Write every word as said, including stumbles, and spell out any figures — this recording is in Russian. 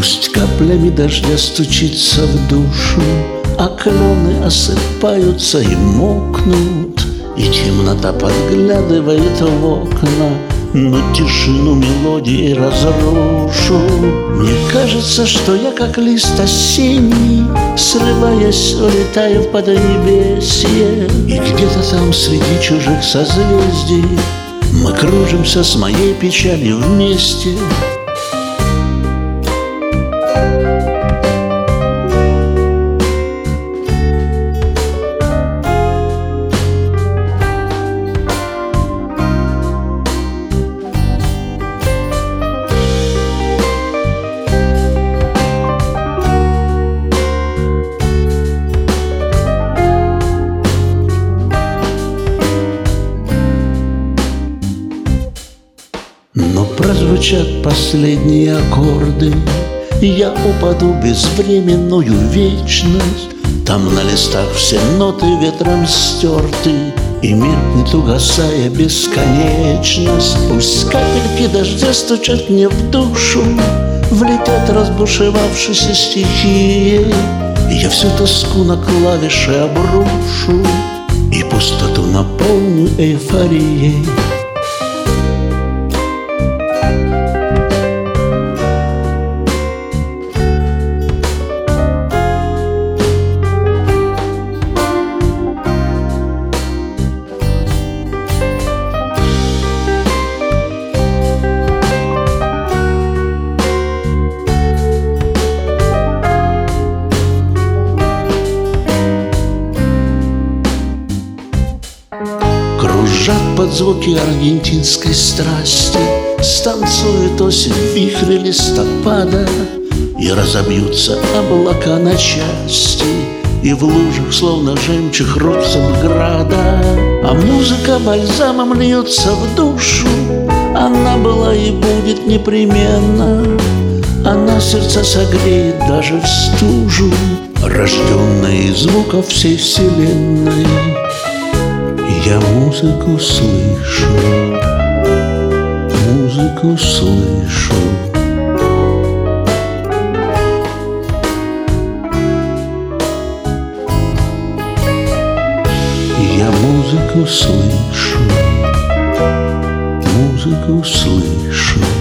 Пусть каплями дождя стучится в душу, а клены осыпаются и мокнут, и темнота подглядывает в окна, но тишину мелодии разрушу. Мне кажется, что я как лист осенний, срываясь, улетаю в поднебесье, и где-то там среди чужих созвездий мы кружимся с моей печалью вместе. Но прозвучат последние аккорды, и я упаду в безвременную вечность. Там на листах все ноты ветром стерты, и меркнет, угасая, бесконечность. Пусть капельки дождя стучат мне в душу, влетят разбушевавшиеся стихии, и я всю тоску на клавиши обрушу, и пустоту наполню эйфорией. Кружат под звуки аргентинской страсти, станцует осень в вихре листопада, и разобьются облака на части, и в лужах, словно жемчуг, русов града. А музыка бальзамом льется в душу, она была и будет непременно. Она сердца согреет даже в стужу, рожденная из звуков всей вселенной. Я музыку слышу, музыку слышу. Я музыку слышу, музыку слышу.